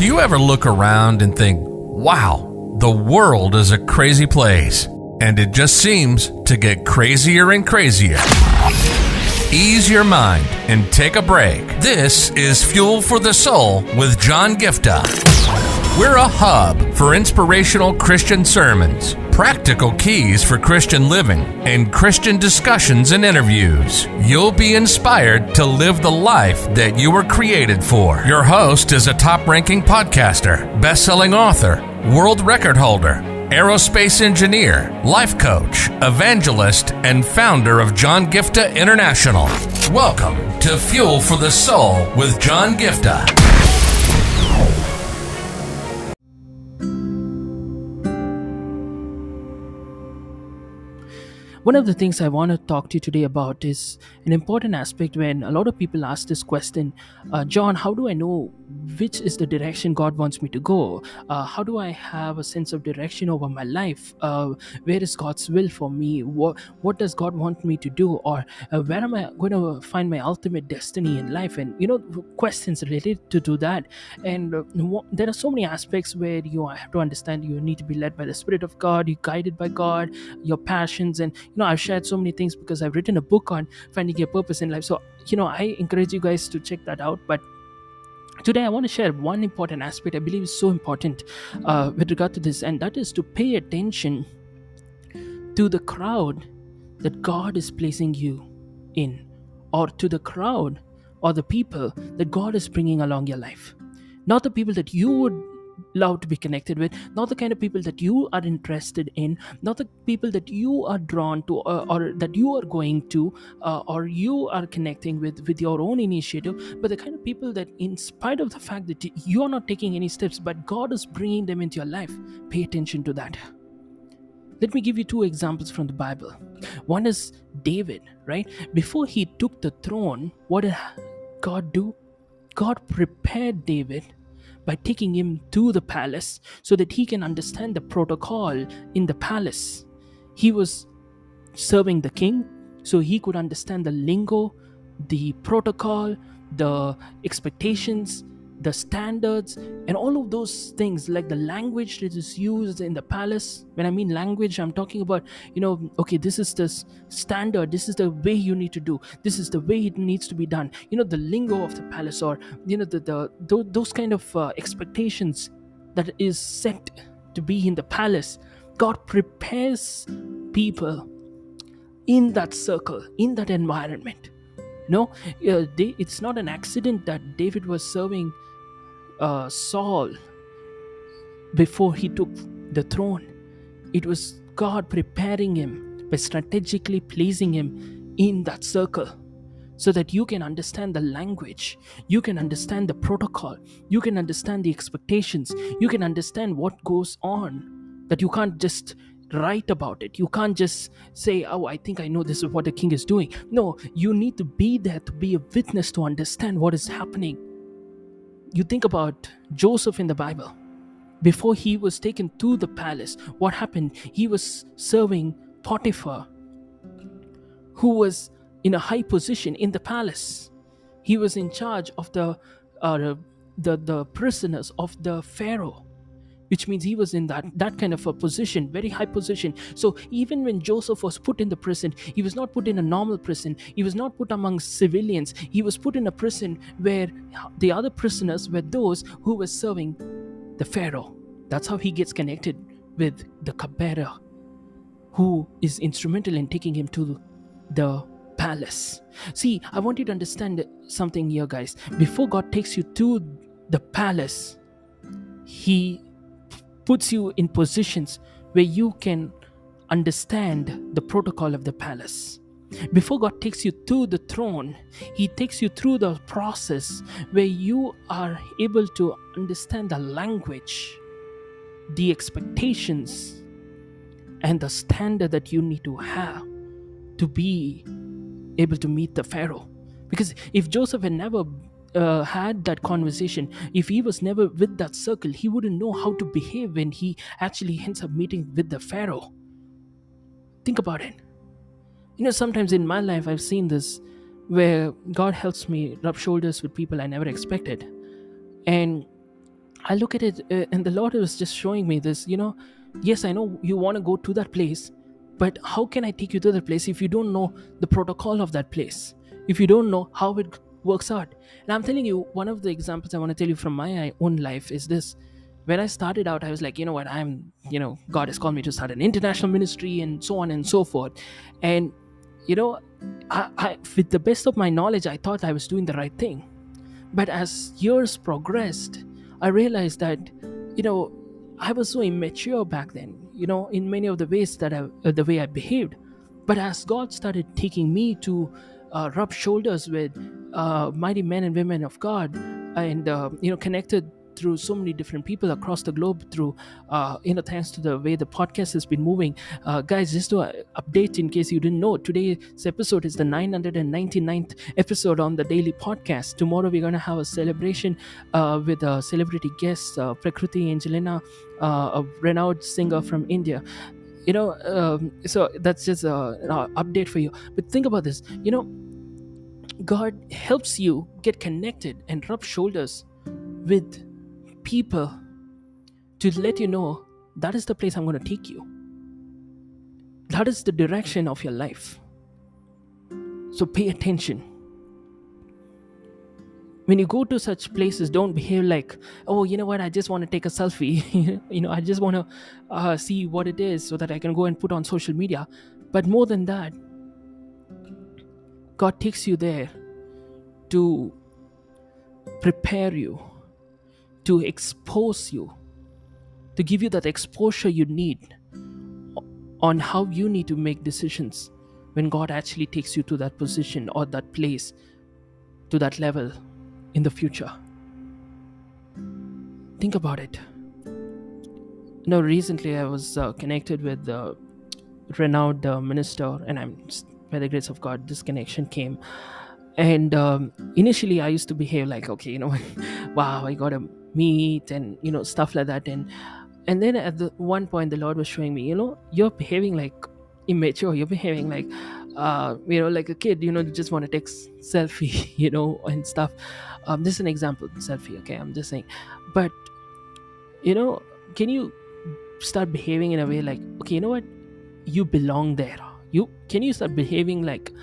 Do you ever look around and think, wow, the world is a crazy place, and it just seems to get crazier and crazier? Ease your mind and take a break. This is Fuel for the Soul with John Gifta. We're a hub for inspirational Christian sermons, practical keys for Christian living, and Christian discussions and interviews. You'll be inspired to live the life that you were created for. Your host is a top-ranking podcaster, best-selling author, world record holder, aerospace engineer, life coach, evangelist, and founder of John Gifta International. Welcome to Fuel for the Soul with John Gifta. One of the things I want to talk to you today about is an important aspect when a lot of people ask this question, John, how do I know which is the direction God wants me to go? How do I have a sense of direction over my life? Where is God's will for me? What does God want me to do? Or where am I going to find my ultimate destiny in life? And, questions related to that. And there are so many aspects where you have to understand you need to be led by the Spirit of God, you're guided by God, your passions. And I've shared so many things because I've written a book on finding your purpose in life. So, I encourage you guys to check that out. But today I want to share one important aspect I believe is so important with regard to this, and that is to pay attention to the crowd that God is placing you in, or to the crowd or the people that God is bringing along your life. Not the people that you would love to be connected with, not the kind of people that you are interested in, not the people that you are drawn to or that you are going to or you are connecting with your own initiative, but the kind of people that, in spite of the fact that you are not taking any steps, but God is bringing them into your life. Pay attention to that. Let me give you two examples from the Bible. One is David, right? Before he took the throne, what did God do? God prepared David by taking him to the palace so that he can understand the protocol in the palace. He was serving the king, so he could understand the lingo, the protocol, the expectations, the standards, and all of those things, like the language that is used in the palace. When I mean language, I'm talking about, okay, this is the standard, this is the way you need to do, this is the way it needs to be done. The lingo of the palace, or those kind of expectations that is set to be in the palace. God prepares people in that circle, in that environment. It's not an accident that David was serving Saul before he took the throne. It was God preparing him by strategically placing him in that circle so that you can understand the language, you can understand the protocol, you can understand the expectations, you can understand what goes on, that you can't just write about it. You can't just say, oh, I think I know this is what the king is doing. No, you need to be there to be a witness, to understand what is happening. You think about Joseph in the Bible. Before he was taken to the palace, what happened? He was serving Potiphar, who was in a high position in the palace. He was in charge of the prisoners of the Pharaoh, which means he was in that kind of a position, very high position. So even when Joseph was put in the prison, he was not put in a normal prison. He was not put among civilians. He was put in a prison where the other prisoners were those who were serving the Pharaoh. That's how he gets connected with the cupbearer, who is instrumental in taking him to the palace. See, I want you to understand something here, guys. Before God takes you to the palace, He puts you in positions where you can understand the protocol of the palace. Before God takes you to the throne, He takes you through the process where you are able to understand the language, the expectations, and the standard that you need to have to be able to meet the Pharaoh. Because if Joseph had never had that conversation, if he was never with that circle, he wouldn't know how to behave when he actually ends up meeting with the Pharaoh. Think about it. Sometimes in my life I've seen this, where God helps me rub shoulders with people I never expected. And I look at it, and the Lord was just showing me this, yes, I know you want to go to that place, but how can I take you to that place if you don't know the protocol of that place? If you don't know how it works out? And I'm telling you, one of the examples I want to tell you from my own life is this. When I started out, I was like, you know what, God has called me to start an international ministry and so on and so forth. And, I with the best of my knowledge, I thought I was doing the right thing. But as years progressed, I realized that, I was so immature back then, in many of the ways the way I behaved. But as God started taking me to rub shoulders with mighty men and women of God, and connected through so many different people across the globe through thanks to the way the podcast has been moving, guys, just to update in case you didn't know, today's episode is the 999th episode on the daily podcast. Tomorrow we're going to have a celebration with a celebrity guest, Prakriti Angelina, a renowned singer from India. So that's just an update for you. But think about this, God helps you get connected and rub shoulders with people to let you know that is the place I'm going to take you. That is the direction of your life. So pay attention. When you go to such places, don't behave like, oh, you know what, I just want to take a selfie. I just want to see what it is so that I can go and put on social media. But more than that, God takes you there to prepare you, to expose you, to give you that exposure you need on how you need to make decisions when God actually takes you to that position or that place, to that level in the future. Think about it. Recently I was connected with a renowned minister, and by the grace of God, this connection came. And initially I used to behave like, okay, wow, I got to meet and stuff like that, and then at one point the Lord was showing me, you're behaving like immature, you're behaving like like a kid, you just want to take selfie, and stuff. This is an example, selfie, okay, I'm just saying. But can you start behaving in a way like, okay, you know what, you belong there? Can you start behaving like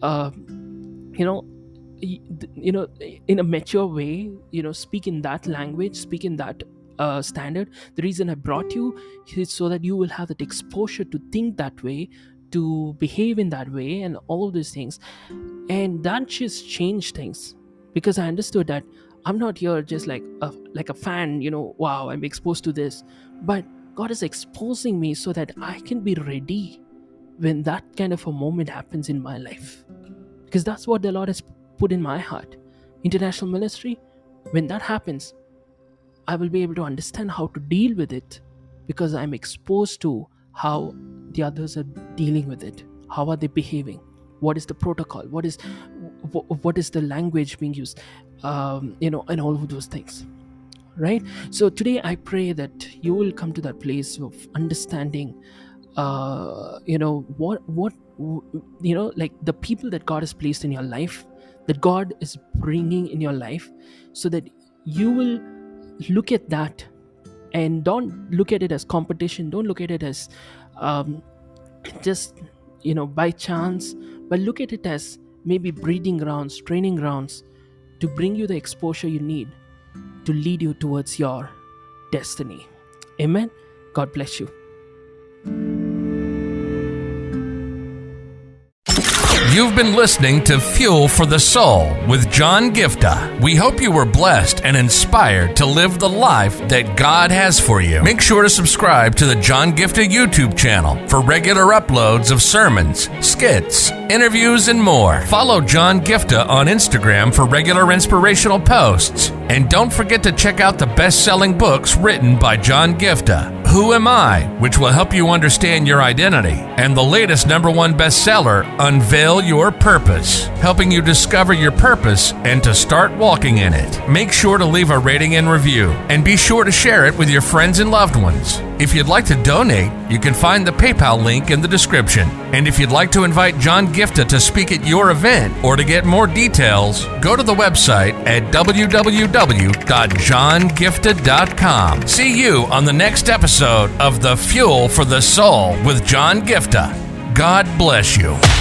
in a mature way, speak in that language, speak in that standard? The reason I brought you is so that you will have that exposure to think that way, to behave in that way, and all of these things. And that just changed things, because I understood that I'm not here just like a fan, wow, I'm exposed to this, but God is exposing me so that I can be ready when that kind of a moment happens in my life. Because that's what the Lord has put in my heart. International ministry, when that happens, I will be able to understand how to deal with it, because I'm exposed to how the others are dealing with it. How are they behaving? What is the protocol? What is the language being used? And all of those things, right? So today I pray that you will come to that place of understanding like the people that God has placed in your life, that God is bringing in your life, so that you will look at that and don't look at it as competition. Don't look at it as just by chance, but look at it as maybe breeding grounds, training grounds, to bring you the exposure you need to lead you towards your destiny. Amen. God bless you. You've been listening to Fuel for the Soul with John Gifta. We hope you were blessed and inspired to live the life that God has for you. Make sure to subscribe to the John Gifta YouTube channel for regular uploads of sermons, skits, interviews, and more. Follow John Gifta on Instagram for regular inspirational posts. And don't forget to check out the best-selling books written by John Gifta, Who Am I?, which will help you understand your identity, and the latest #1 bestseller, Unveil Your Purpose, helping you discover your purpose and to start walking in it. Make sure to leave a rating and review, and be sure to share it with your friends and loved ones. If you'd like to donate, you can find the PayPal link in the description. And if you'd like to invite John Giftah to speak at your event or to get more details, go to the website at www.johngiftah.com. See you on the next episode of The Fuel for the Soul with John Giftah. God bless you.